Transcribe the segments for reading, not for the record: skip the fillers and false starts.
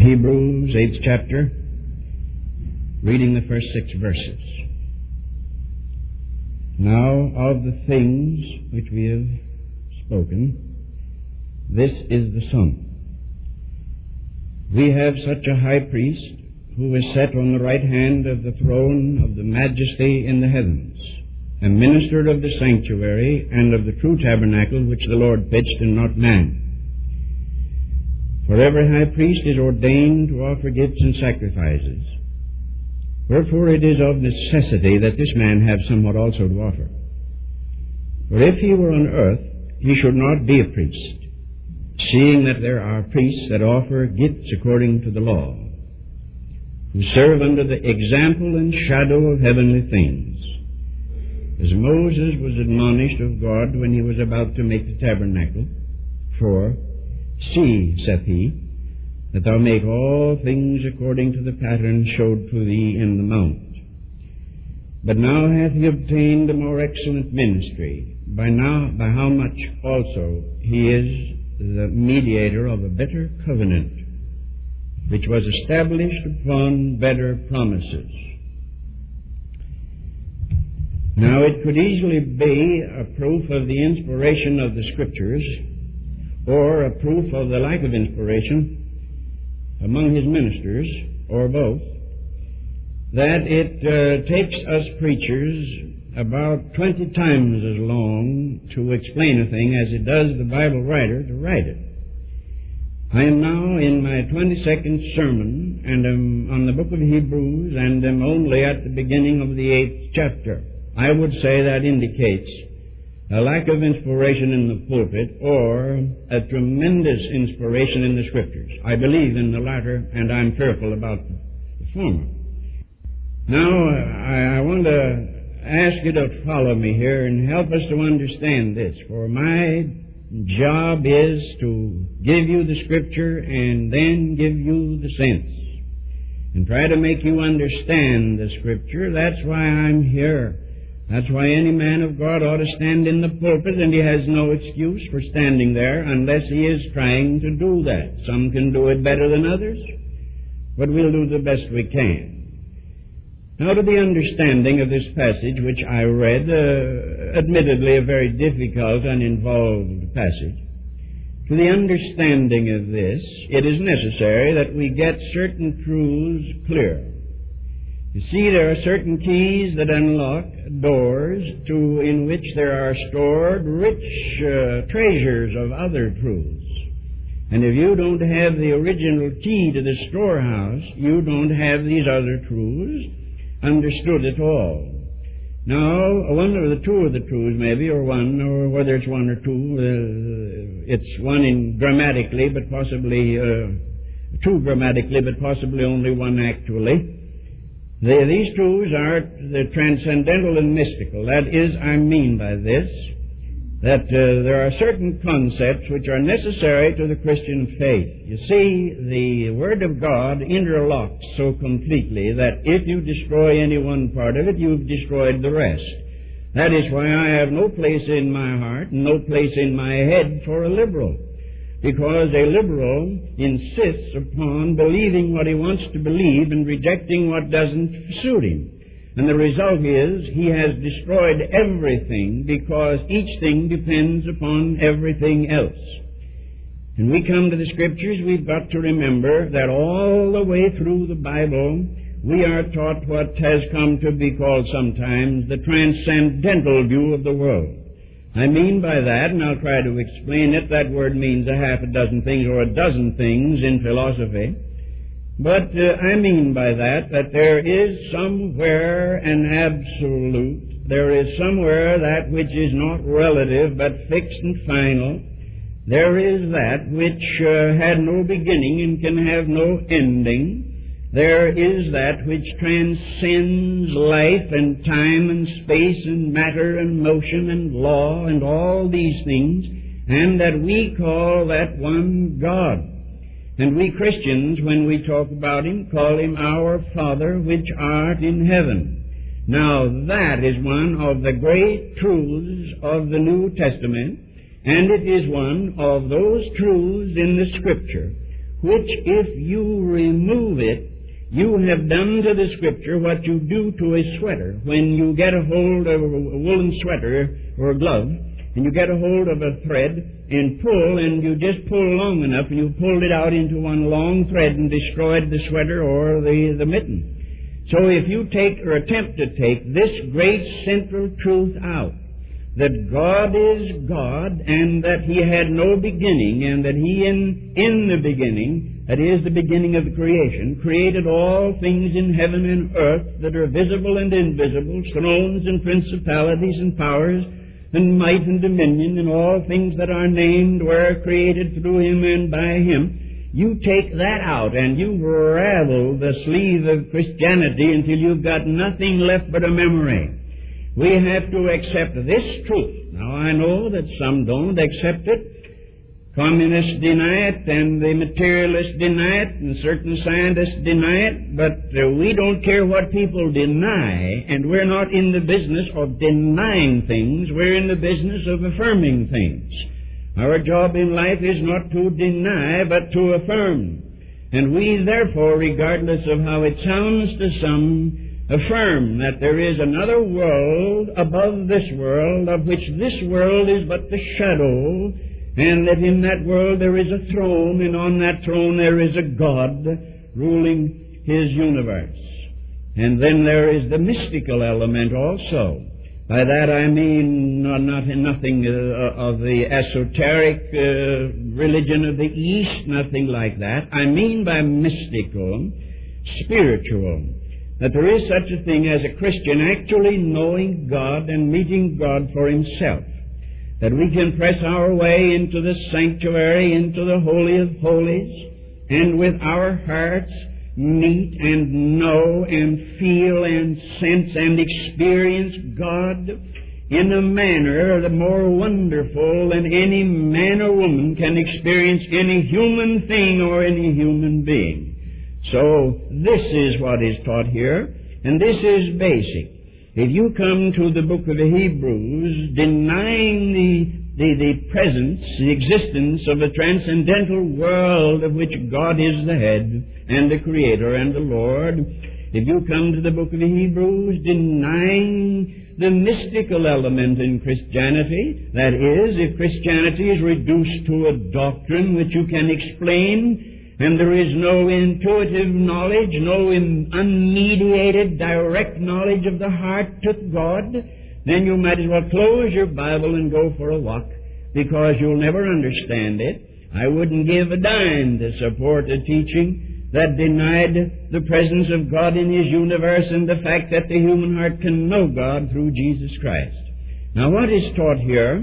Hebrews, 8th chapter, reading the first 6 verses. Now of the things which we have spoken, this is the sum. We have such a high priest who is set on the right hand of the throne of the majesty in the heavens, and ministered of the sanctuary and of the true tabernacle which the Lord pitched and not man. For every high priest is ordained to offer gifts and sacrifices. Wherefore it is of necessity that this man have somewhat also to offer. For if he were on earth, he should not be a priest, seeing that there are priests that offer gifts according to the law, who serve under the example and shadow of heavenly things. As Moses was admonished of God when he was about to make the tabernacle, for, See, saith he, that thou make all things according to the pattern showed to thee in the mount. But now hath he obtained a more excellent ministry, by how much also he is the mediator of a better covenant, which was established upon better promises. Now it could easily be a proof of the inspiration of the Scriptures, or a proof of the lack of inspiration among his ministers, or both, that it takes us preachers about 20 times as long to explain a thing as it does the Bible writer to write it. I am now in my 22nd sermon, and am on the book of Hebrews, and am only at the beginning of the 8th chapter. I would say that indicates a lack of inspiration in the pulpit, or a tremendous inspiration in the Scriptures. I believe in the latter, and I'm fearful about the former. Now, I want to ask you to follow me here and help us to understand this. For my job is to give you the Scripture and then give you the sense, and try to make you understand the Scripture. That's why I'm here. That's why any man of God ought to stand in the pulpit, and he has no excuse for standing there unless he is trying to do that. Some can do it better than others, but we'll do the best we can. Now to the understanding of this passage which I read, admittedly a very difficult and involved passage. To the understanding of this, it is necessary that we get certain truths clear. You see, there are certain keys that unlock doors in which there are stored rich treasures of other truths. And if you don't have the original key to the storehouse, you don't have these other truths understood at all. Now, one of the two of the truths maybe, or one, or whether it's one or two, it's one in grammatically, but possibly two grammatically, but possibly only one actually. These truths are the transcendental and mystical. That is, I mean by this, that there are certain concepts which are necessary to the Christian faith. You see, the Word of God interlocks so completely that if you destroy any one part of it, you've destroyed the rest. That is why I have no place in my heart, no place in my head for a liberal. Because a liberal insists upon believing what he wants to believe and rejecting what doesn't suit him. And the result is he has destroyed everything, because each thing depends upon everything else. When we come to the Scriptures, we've got to remember that all the way through the Bible, we are taught what has come to be called sometimes the transcendental view of the world. I mean by that, and I'll try to explain it, that word means a half a dozen things or a dozen things in philosophy. But I mean by that there is somewhere an absolute, there is somewhere that which is not relative but fixed and final. There is that which had no beginning and can have no ending. There is that which transcends life and time and space and matter and motion and law and all these things, and that we call that one God. And we Christians, when we talk about Him, call Him our Father which art in heaven. Now that is one of the great truths of the New Testament, and it is one of those truths in the Scripture which if you remove it, you have done to the Scripture what you do to a sweater. When you get a hold of a woolen sweater or a glove, and you get a hold of a thread and pull, and you just pull long enough, and you pulled it out into one long thread and destroyed the sweater or the mitten. So if you take or attempt to take this great central truth out, that God is God and that He had no beginning, and that He in the beginning, that is the beginning of the creation, created all things in heaven and earth that are visible and invisible, thrones and principalities and powers, and might and dominion, and all things that are named were created through Him and by Him. You take that out and you ravel the sleeve of Christianity until you've got nothing left but a memory. We have to accept this truth. Now, I know that some don't accept it. Communists deny it, and the materialists deny it, and certain scientists deny it, but we don't care what people deny, and we're not in the business of denying things. We're in the business of affirming things. Our job in life is not to deny, but to affirm. And we, therefore, regardless of how it sounds to some, affirm that there is another world above this world, of which this world is but the shadow, and that in that world there is a throne, and on that throne there is a God ruling His universe. And then there is the mystical element also. By that I mean nothing of the esoteric religion of the East, nothing like that. I mean by mystical, spiritual, that there is such a thing as a Christian actually knowing God and meeting God for himself. That we can press our way into the sanctuary, into the Holy of Holies, and with our hearts meet and know and feel and sense and experience God in a manner the more wonderful than any man or woman can experience any human thing or any human being. So this is what is taught here, and this is basic. If you come to the book of the Hebrews, denying the presence, the existence of a transcendental world of which God is the head and the Creator and the Lord, if you come to the book of the Hebrews denying the mystical element in Christianity, that is, if Christianity is reduced to a doctrine which you can explain, and there is no intuitive knowledge, no unmediated, direct knowledge of the heart to God, then you might as well close your Bible and go for a walk, because you'll never understand it. I wouldn't give a dime to support a teaching that denied the presence of God in His universe and the fact that the human heart can know God through Jesus Christ. Now, what is taught here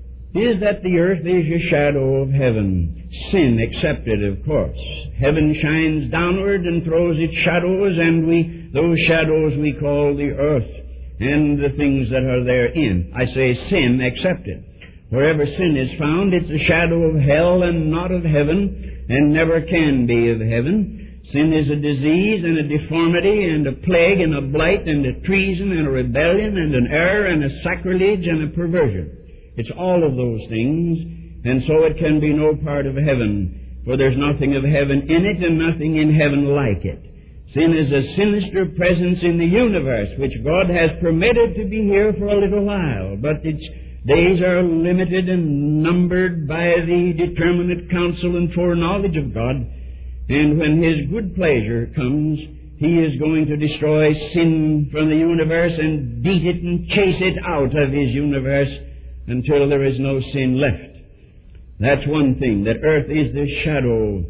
is that the earth is a shadow of heaven. Sin accepted, of course. Heaven shines downward and throws its shadows, and those shadows we call the earth and the things that are therein. I say sin accepted. Wherever sin is found, it's a shadow of hell and not of heaven, and never can be of heaven. Sin is a disease and a deformity and a plague and a blight and a treason and a rebellion and an error and a sacrilege and a perversion. It's all of those things, and so it can be no part of heaven, for there's nothing of heaven in it and nothing in heaven like it. Sin is a sinister presence in the universe, which God has permitted to be here for a little while, but its days are limited and numbered by the determinate counsel and foreknowledge of God, and when His good pleasure comes, He is going to destroy sin from the universe and beat it and chase it out of His universe until there is no sin left. That's one thing, that earth is the shadow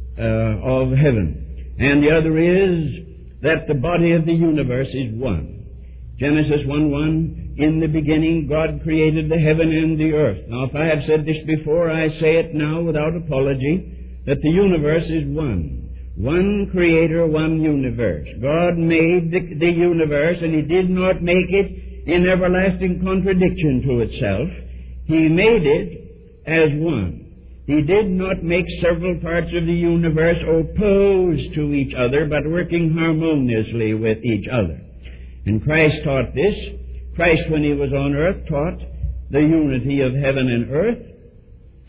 of heaven. And the other is that the body of the universe is one. Genesis 1:1, in the beginning God created the heaven and the earth. Now, if I have said this before, I say it now without apology, that the universe is one. One Creator, one universe. God made the universe, and He did not make it in everlasting contradiction to itself. He made it as one. He did not make several parts of the universe opposed to each other, but working harmoniously with each other. And Christ taught this. Christ, when He was on earth, taught the unity of heaven and earth.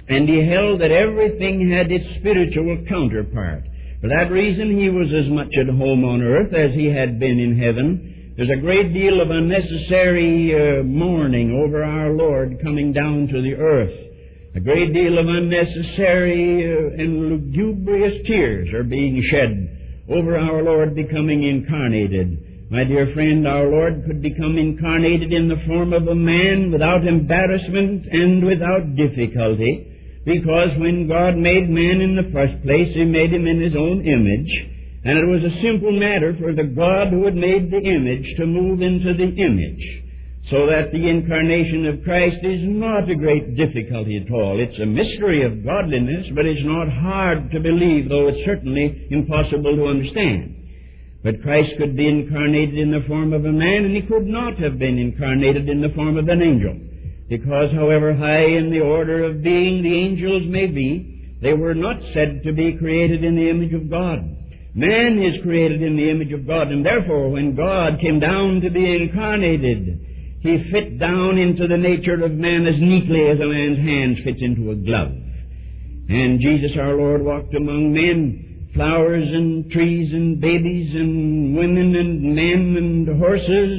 and he held that everything had its spiritual counterpart. For that reason, he was as much at home on earth as he had been in heaven. There's a great deal of unnecessary mourning over our Lord coming down to the earth. A great deal of unnecessary and lugubrious tears are being shed over our Lord becoming incarnated. My dear friend, our Lord could become incarnated in the form of a man without embarrassment and without difficulty, because when God made man in the first place, He made him in His own image, and it was a simple matter for the God who had made the image to move into the image, so that the incarnation of Christ is not a great difficulty at all. It's a mystery of godliness, but it's not hard to believe, though it's certainly impossible to understand. But Christ could be incarnated in the form of a man, and He could not have been incarnated in the form of an angel, because however high in the order of being the angels may be, they were not said to be created in the image of God. Man is created in the image of God, and therefore when God came down to be incarnated, He fit down into the nature of man as neatly as a man's hand fits into a glove. And Jesus our Lord walked among men, flowers and trees and babies and women and men and horses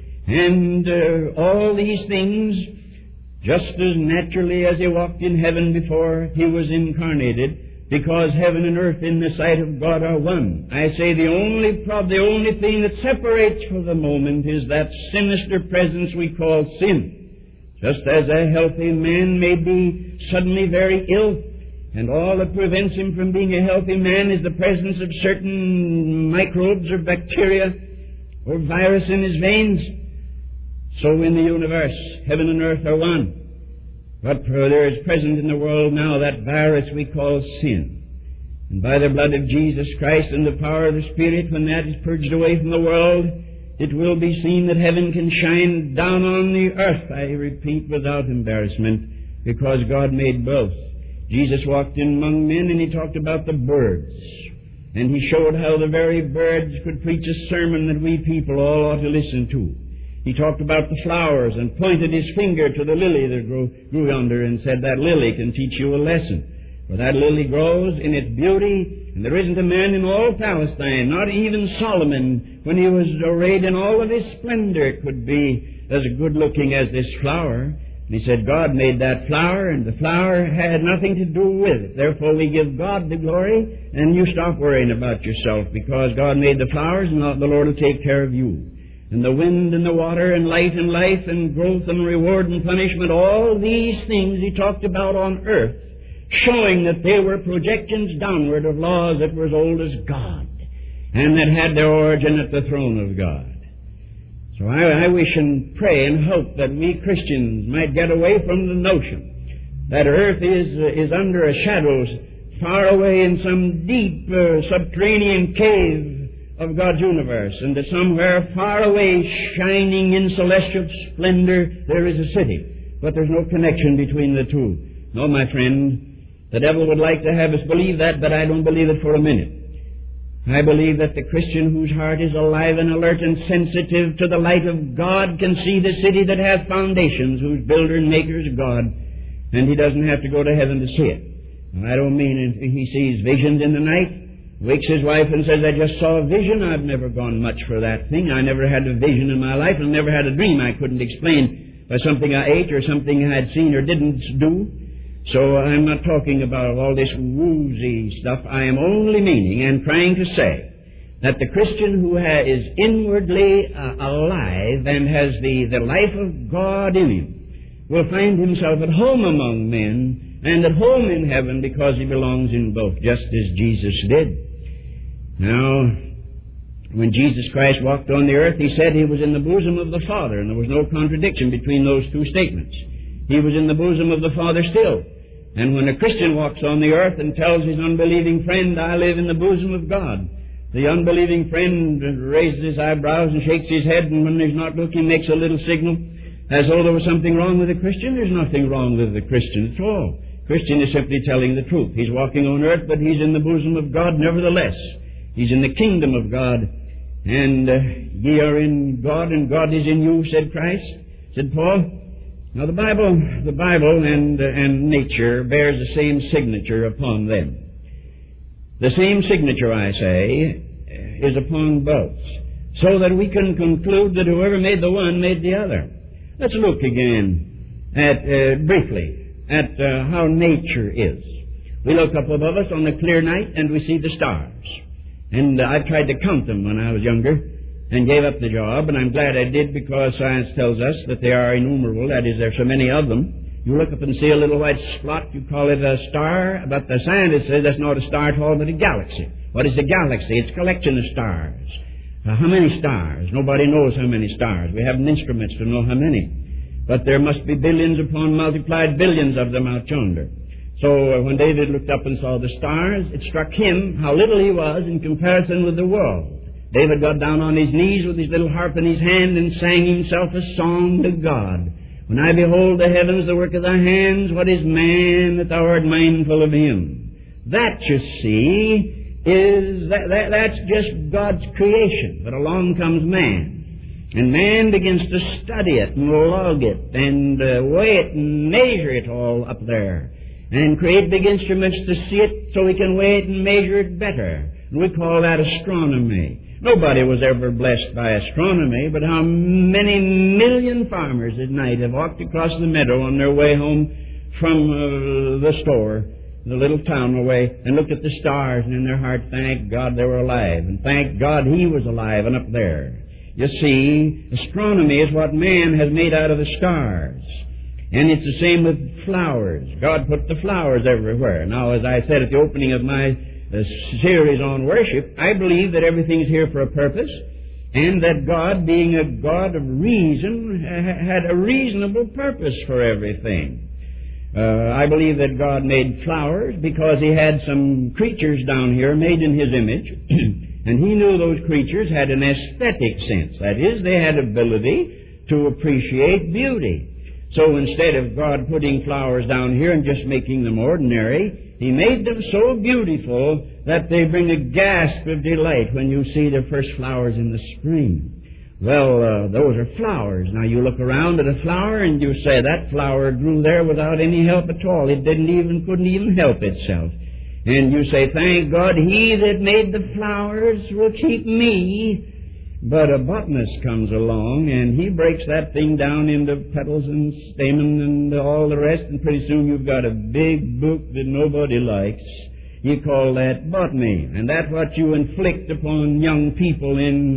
and all these things, just as naturally as He walked in heaven before He was incarnated, because heaven and earth in the sight of God are one. I say the only thing that separates for the moment is that sinister presence we call sin. Just as a healthy man may be suddenly very ill, and all that prevents him from being a healthy man is the presence of certain microbes or bacteria or virus in his veins, so in the universe, heaven and earth are one. But there is present in the world now that virus we call sin. And by the blood of Jesus Christ and the power of the Spirit, when that is purged away from the world, it will be seen that heaven can shine down on the earth, I repeat, without embarrassment, because God made both. Jesus walked in among men, and He talked about the birds. And He showed how the very birds could preach a sermon that we people all ought to listen to. He talked about the flowers and pointed His finger to the lily that grew yonder and said, that lily can teach you a lesson. For that lily grows in its beauty, and there isn't a man in all Palestine, not even Solomon, when he was arrayed in all of his splendor, could be as good looking as this flower. And He said, God made that flower, and the flower had nothing to do with it. Therefore we give God the glory, and you stop worrying about yourself, because God made the flowers, and the Lord will take care of you. And the wind and the water and light and life and growth and reward and punishment, all these things He talked about on earth, showing that they were projections downward of laws that were as old as God and that had their origin at the throne of God. So I wish and pray and hope that we Christians might get away from the notion that earth is under a shadow far away in some deep subterranean cave of God's universe, and that somewhere far away, shining in celestial splendor, there is a city. But there's no connection between the two. No, my friend, the devil would like to have us believe that, but I don't believe it for a minute. I believe that the Christian whose heart is alive and alert and sensitive to the light of God can see the city that has foundations, whose builder and maker is God, and he doesn't have to go to heaven to see it. And I don't mean he sees visions in the night, wakes his wife and says, I just saw a vision. I've never gone much for that thing. I never had a vision in my life, and never had a dream I couldn't explain by something I ate or something I had seen or didn't do. So I'm not talking about all this woozy stuff. I am only meaning and trying to say that the Christian who is inwardly alive and has the life of God in him will find himself at home among men and at home in heaven, because he belongs in both, just as Jesus did. Now, when Jesus Christ walked on the earth, He said He was in the bosom of the Father, and there was no contradiction between those two statements. He was in the bosom of the Father still. And when a Christian walks on the earth and tells his unbelieving friend, I live in the bosom of God, the unbelieving friend raises his eyebrows and shakes his head, and when he's not looking, makes a little signal, as though there was something wrong with the Christian. There's nothing wrong with the Christian at all. Christian is simply telling the truth. He's walking on earth, but he's in the bosom of God nevertheless. He's in the kingdom of God. And ye are in God, and God is in you, said Christ. Said Paul, Now the Bible and nature bears the same signature upon them. The same signature, I say, is upon both, so that we can conclude that whoever made the one made the other. Let's look again briefly at how nature is. We look up above us on a clear night and we see the stars. And I tried to count them when I was younger and gave up the job, and I'm glad I did, because science tells us that they are innumerable. That is, there are so many of them. You look up and see a little white spot, you call it a star, but the scientists say that's not a star at all, but a galaxy. What is a galaxy? It's a collection of stars. How many stars? Nobody knows how many stars. We haven't instruments to know how many. But there must be billions upon multiplied billions of them out yonder. So when David looked up and saw the stars, it struck him how little he was in comparison with the world. David got down on his knees with his little harp in his hand and sang himself a song to God. When I behold the heavens, the work of thy hands, what is man that thou art mindful of him? That, you see, that's just God's creation. But along comes man. And man begins to study it and log it and weigh it and measure it all up there. And create big instruments to see it so he can weigh it and measure it better. And we call that astronomy. Nobody was ever blessed by astronomy, but how many million farmers at night have walked across the meadow on their way home from the store, the little town away, and looked at the stars, and in their heart, thank God they were alive, and thank God he was alive and up there. You see, astronomy is what man has made out of the stars. And it's the same with flowers. God put the flowers everywhere. Now, as I said at the opening of my series on worship, I believe that everything's here for a purpose, and that God, being a God of reason, had a reasonable purpose for everything. I believe that God made flowers because he had some creatures down here made in his image, and he knew those creatures had an aesthetic sense. That is, they had ability to appreciate beauty. So instead of God putting flowers down here and just making them ordinary, he made them so beautiful that they bring a gasp of delight when you see the first flowers in the spring. Well, those are flowers. Now you look around at a flower and you say that flower grew there without any help at all. It couldn't even help itself. And you say, thank God, he that made the flowers will keep me. But a botanist comes along and he breaks that thing down into petals and stamen and all the rest, and pretty soon you've got a big book that nobody likes. You call that botany, and that's what you inflict upon young people in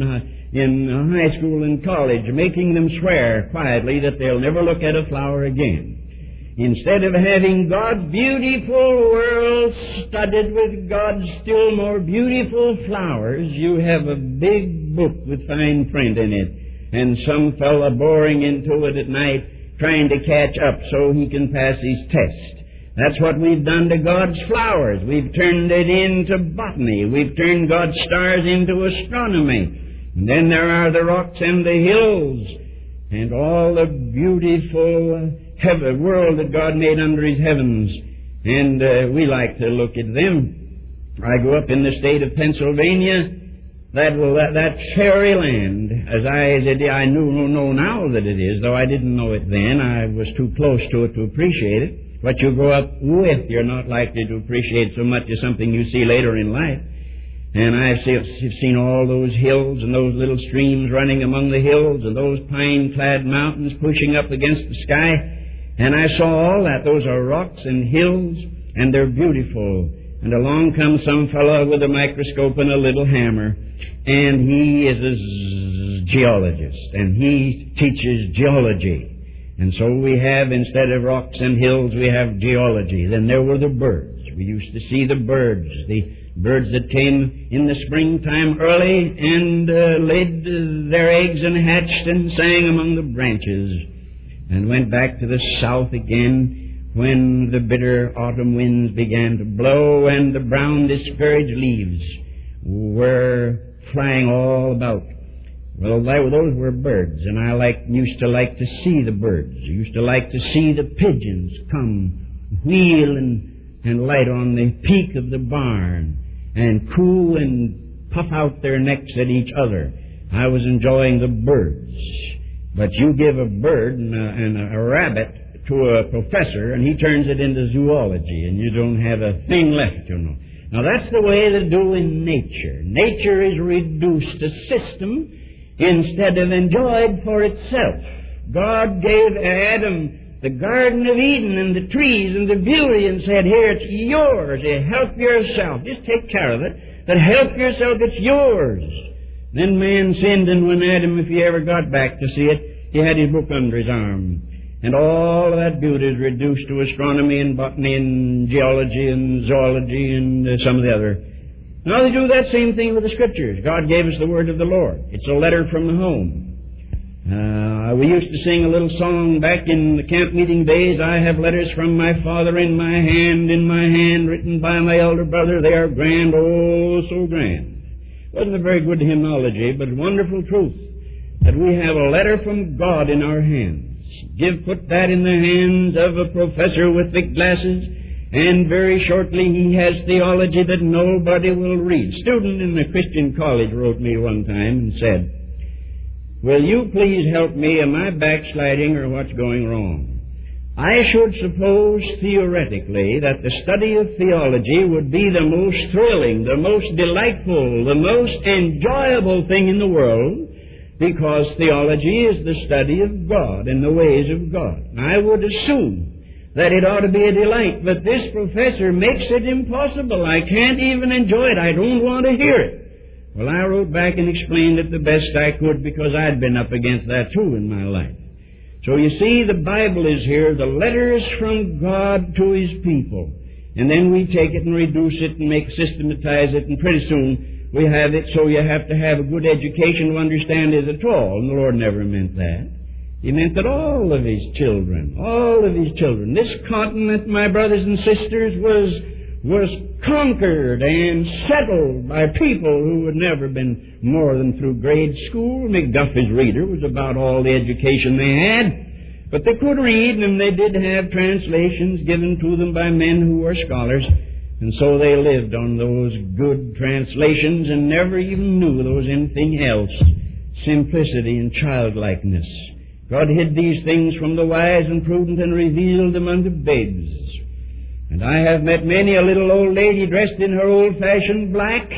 high school and college, making them swear quietly that they'll never look at a flower again. Instead of having God's beautiful world studded with God's still more beautiful flowers, you have a big book with fine print in it, and some fella boring into it at night trying to catch up so he can pass his test. That's what we've done to God's flowers. We've turned it into botany. We've turned God's stars into astronomy. And then there are the rocks and the hills and all the beautiful world that God made under his heavens. And we like to look at them. I grew up in the state of Pennsylvania. That fairy land, as I know now that it is, though I didn't know it then. I was too close to it to appreciate it. What you grow up with, you're not likely to appreciate so much as something you see later in life. And I've seen all those hills and those little streams running among the hills and those pine-clad mountains pushing up against the sky. And I saw all that. Those are rocks and hills, and they're beautiful. And along comes some fellow with a microscope and a little hammer, and he is a geologist, and he teaches geology. And so we have, instead of rocks and hills, we have geology. Then there were the birds. We used to see the birds that came in the springtime early and laid their eggs and hatched and sang among the branches, and went back to the south again when the bitter autumn winds began to blow and the brown discouraged leaves were flying all about. Well, those were birds, and I used to like to see the birds. I used to like to see the pigeons come, wheel and light on the peak of the barn, and coo and puff out their necks at each other. I was enjoying the birds. But you give a bird and a rabbit to a professor, and he turns it into zoology, and you don't have a thing left, you know. Now, that's the way they do in nature. Nature is reduced to system instead of enjoyed for itself. God gave Adam the Garden of Eden and the trees and the beauty and said, here, it's yours. Help yourself. Just take care of it. But help yourself. It's yours. Then man sinned, and when Adam, if he ever got back to see it, he had his book under his arm. And all of that beauty is reduced to astronomy and botany and geology and zoology and some of the other. Now they do that same thing with the Scriptures. God gave us the word of the Lord. It's a letter from the home. We used to sing a little song back in the camp meeting days. I have letters from my father in my hand, written by my elder brother. They are grand, oh, so grand. Wasn't a very good hymnology, but wonderful truth that we have a letter from God in our hands. Put that in the hands of a professor with thick glasses, and very shortly he has theology that nobody will read. A student in a Christian college wrote me one time and said, will you please help me? Am I backsliding or what's going wrong? I should suppose theoretically that the study of theology would be the most thrilling, the most delightful, the most enjoyable thing in the world, because theology is the study of God and the ways of God. I would assume that it ought to be a delight, but this professor makes it impossible. I can't even enjoy it. I don't want to hear it. Well, I wrote back and explained it the best I could, because I'd been up against that too in my life. So you see, the Bible is here, the letters from God to His people. And then we take it and reduce it and systematize it, and pretty soon we have it so you have to have a good education to understand it at all. And the Lord never meant that. He meant that all of His children, this continent, my brothers and sisters, was conquered and settled by people who had never been more than through grade school. McDuffie's Reader was about all the education they had. But they could read, and they did have translations given to them by men who were scholars. And so they lived on those good translations and never even knew there was anything else. Simplicity and childlikeness. God hid these things from the wise and prudent and revealed them unto babes. And I have met many a little old lady dressed in her old-fashioned black,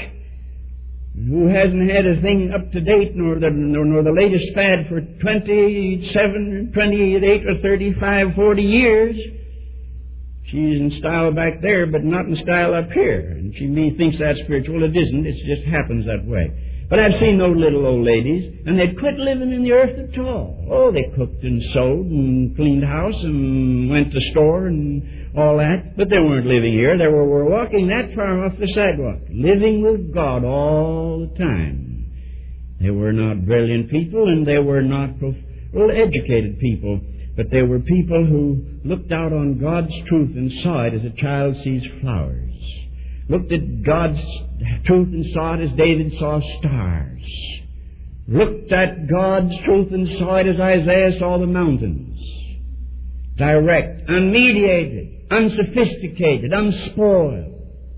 who hasn't had a thing up to date, nor the latest fad for 27, 28, or 35, 40 years. She's in style back there, but not in style up here. And she thinks that's spiritual. It isn't. It just happens that way. But I've seen those little old ladies, and they'd quit living in the earth at all. Oh, they cooked and sewed and cleaned house and went to store and all that. But they weren't living here. They were walking that far off the sidewalk, living with God all the time. They were not brilliant people, and they were not educated people. But they were people who looked out on God's truth and saw it as a child sees flowers. Looked at God's truth and saw it as David saw stars. Looked at God's truth and saw it as Isaiah saw the mountains. Direct, unmediated, unsophisticated, unspoiled.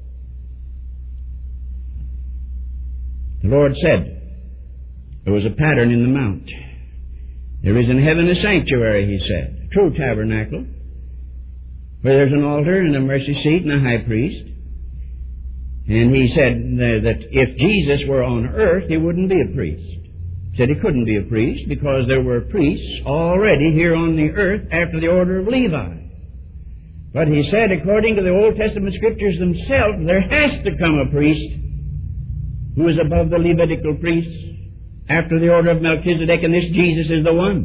The Lord said there was a pattern in the mount. There is in heaven a sanctuary, He said, a true tabernacle, where there's an altar and a mercy seat and a high priest. And He said that if Jesus were on earth, He wouldn't be a priest. He said He couldn't be a priest because there were priests already here on the earth after the order of Levi. But He said, according to the Old Testament Scriptures themselves, there has to come a priest who is above the Levitical priests after the order of Melchizedek, and this Jesus is the one.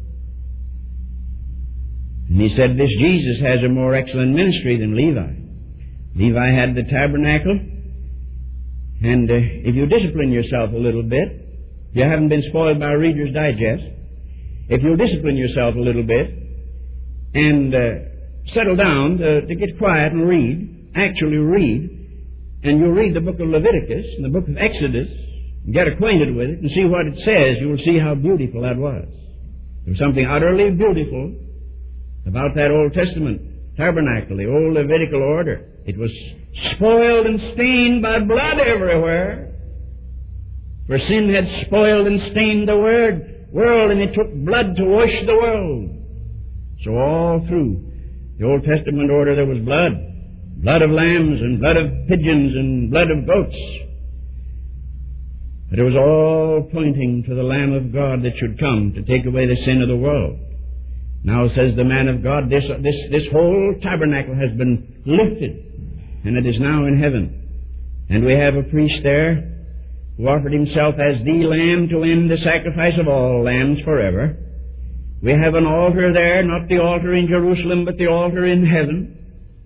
And He said this Jesus has a more excellent ministry than Levi. Levi had the tabernacle, and if you discipline yourself a little bit, you haven't been spoiled by Reader's Digest. If you'll discipline yourself a little bit and settle down to get quiet and read, actually read, and you'll read the book of Leviticus and the book of Exodus, and get acquainted with it and see what it says, you will see how beautiful that was. There was something utterly beautiful about that Old Testament tabernacle, the old Levitical order. It was spoiled and stained by blood everywhere. For sin had spoiled and stained the Word. world, and it took blood to wash the world. So all through the Old Testament order there was blood. Blood of lambs and blood of pigeons and blood of goats. But it was all pointing to the Lamb of God that should come to take away the sin of the world. Now, says the man of God, this whole tabernacle has been lifted, and it is now in heaven. And we have a priest there who offered himself as the Lamb to end the sacrifice of all lambs forever. We have an altar there, not the altar in Jerusalem, but the altar in heaven.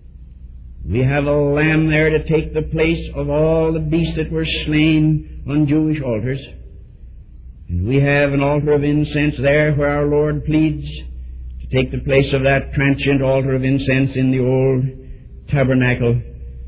We have a lamb there to take the place of all the beasts that were slain on Jewish altars. And we have an altar of incense there where our Lord pleads to take the place of that transient altar of incense in the old tabernacle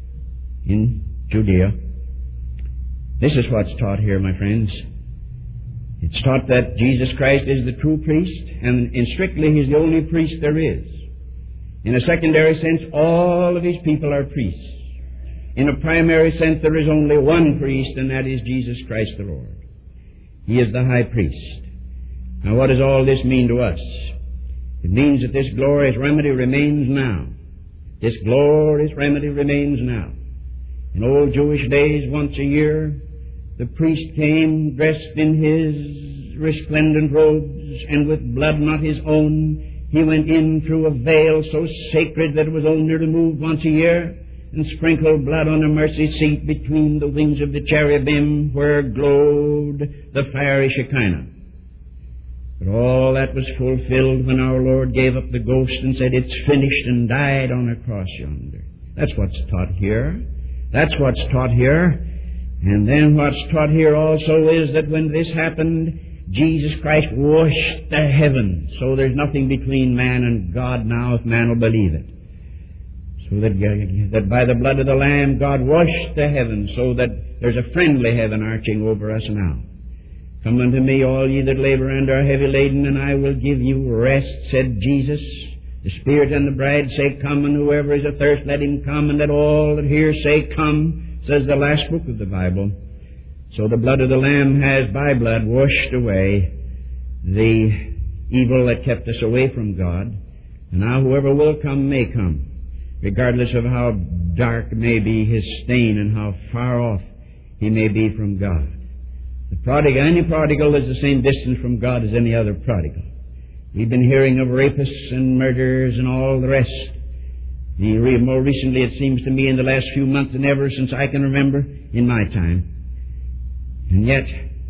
in Judea. This is what's taught here, my friends. It's taught that Jesus Christ is the true priest, and strictly He's the only priest there is. In a secondary sense, all of His people are priests. In a primary sense, there is only one priest, and that is Jesus Christ the Lord. He is the high priest. Now, what does all this mean to us? It means that this glorious remedy remains now. This glorious remedy remains now. In old Jewish days, once a year, the priest came dressed in his resplendent robes, and with blood not his own, he went in through a veil so sacred that it was only removed once a year, and sprinkled blood on the mercy seat between the wings of the cherubim where glowed the fiery Shekinah. But all that was fulfilled when our Lord gave up the ghost and said, "It's finished," and died on a cross yonder. That's what's taught here. That's what's taught here. And then what's taught here also is that when this happened, Jesus Christ washed the heavens. So there's nothing between man and God now if man will believe it. So that by the blood of the Lamb, God washed the heavens so that there's a friendly heaven arching over us now. "Come unto me, all ye that labor and are heavy laden, and I will give you rest," said Jesus. The Spirit and the bride say, "Come," and whoever is athirst, let him come, and let all that hear say, "Come," says the last book of the Bible. So the blood of the Lamb has, by blood, washed away the evil that kept us away from God. And now whoever will come may come, regardless of how dark may be his stain and how far off he may be from God. The prodigal, any prodigal is the same distance from God as any other prodigal. We've been hearing of rapists and murderers and all the rest. More recently, it seems to me, in the last few months than ever since I can remember in my time. And yet,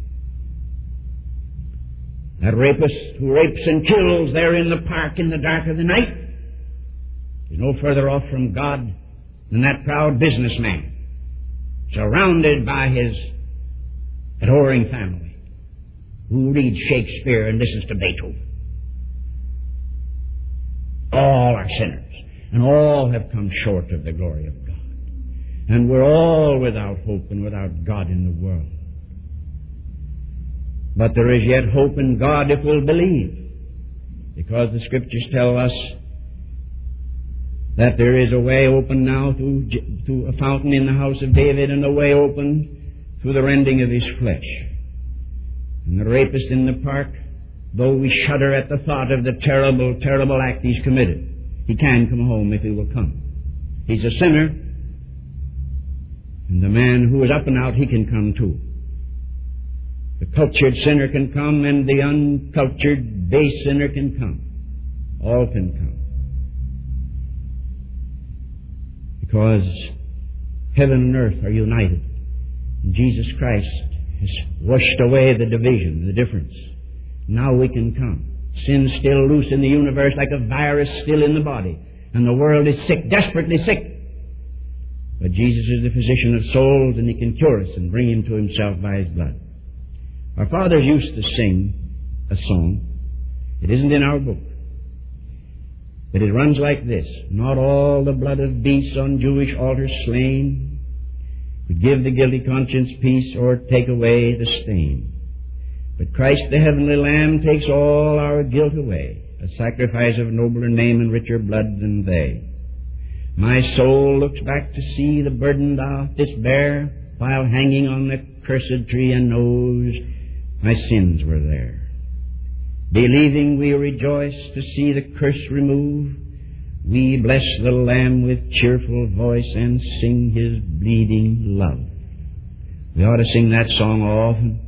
that rapist who rapes and kills there in the park in the dark of the night is no further off from God than that proud businessman, surrounded by his adoring family, who reads Shakespeare and listens to Beethoven. All are sinners, and all have come short of the glory of God. And we're all without hope and without God in the world. But there is yet hope in God if we'll believe, because the Scriptures tell us that there is a way open now through a fountain in the house of David, and a way open through the rending of his flesh. And the rapist in the park, though we shudder at the thought of the terrible, terrible act he's committed, he can come home if he will come. He's a sinner, and the man who is up and out, he can come too. The cultured sinner can come, and the uncultured, base sinner can come. All can come. Because heaven and earth are united. And Jesus Christ has washed away the division, the difference. Now we can come. Sin's still loose in the universe like a virus still in the body. And the world is sick, desperately sick. But Jesus is the physician of souls, and He can cure us and bring him to Himself by His blood. Our fathers used to sing a song. It isn't in our book. But it runs like this: "Not all the blood of beasts on Jewish altars slain could give the guilty conscience peace or take away the stain. But Christ the heavenly Lamb takes all our guilt away, a sacrifice of nobler name and richer blood than they. My soul looks back to see the burden thou didst bear while hanging on the cursed tree, and knows my sins were there. Believing we rejoice to see the curse removed, we bless the Lamb with cheerful voice and sing His bleeding love. We ought to sing that song often,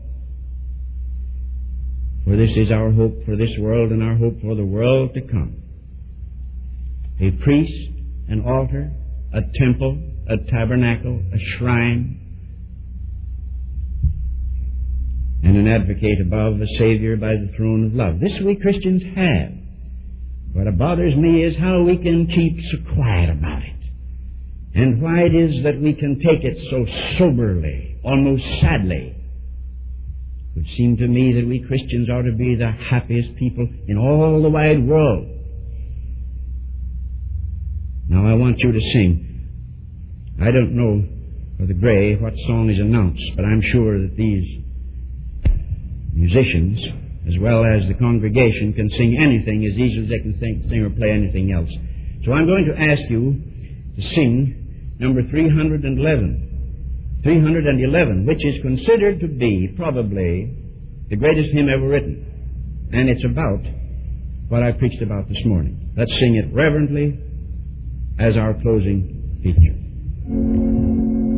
for this is our hope for this world and our hope for the world to come. A priest, an altar, a temple, a tabernacle, a shrine, and an advocate above, a Savior by the throne of love. This we Christians have. What bothers me is how we can keep so quiet about it, and why it is that we can take it so soberly, almost sadly. It would seem to me that we Christians ought to be the happiest people in all the wide world. Now I want you to sing. I don't know, Brother Gray, what song is announced, but I'm sure that these musicians, as well as the congregation, can sing anything as easily as they can sing or play anything else. So I'm going to ask you to sing number 311. 311, which is considered to be probably the greatest hymn ever written. And it's about what I preached about this morning. Let's sing it reverently as our closing feature.